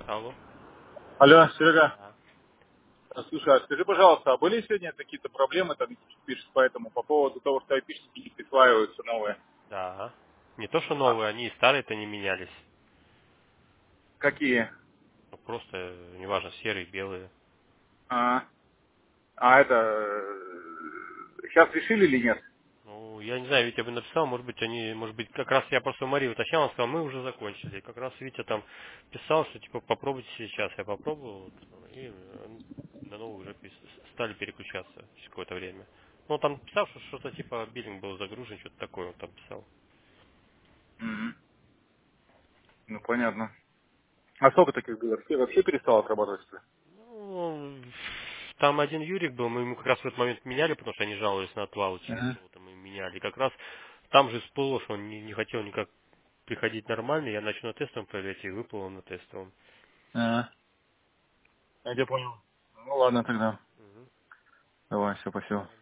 Алло. Алло, Серега, Да. слушай, а скажи, пожалуйста, а были сегодня какие-то проблемы, там, пишешь по этому, по поводу того, что айпишники не присваиваются новые? Да. Не то, что А, новые, они и старые-то не менялись. какие? Ну, просто, неважно, серые, белые. А, а это, сейчас решили или нет? Ну, я не знаю, Витя бы написал, может быть, как раз я просто у Марии уточнял, он сказал, мы уже закончили. И как раз Витя там писал, что, типа, попробуйте сейчас. Я попробовал, вот, и на новую уже стали переключаться через какое-то время. Ну, там писал, что что-то типа биллинг был загружен, что-то такое он там писал. Мгм. Ну, понятно. А сколько таких было? Все вообще перестал отрабатывать, что ли? Ну, там один Юрик был, мы ему как раз в этот момент меняли, потому что они жаловались на отвалы Ага. чего-то, мы им меняли. И как раз там же всплыло, что он не хотел никак приходить нормально, я начал на тестовом проверять и выплыл он на тестовом. Ага. Я тебя понял. Ну, ладно тогда. Мгм. Давай, все, спасибо.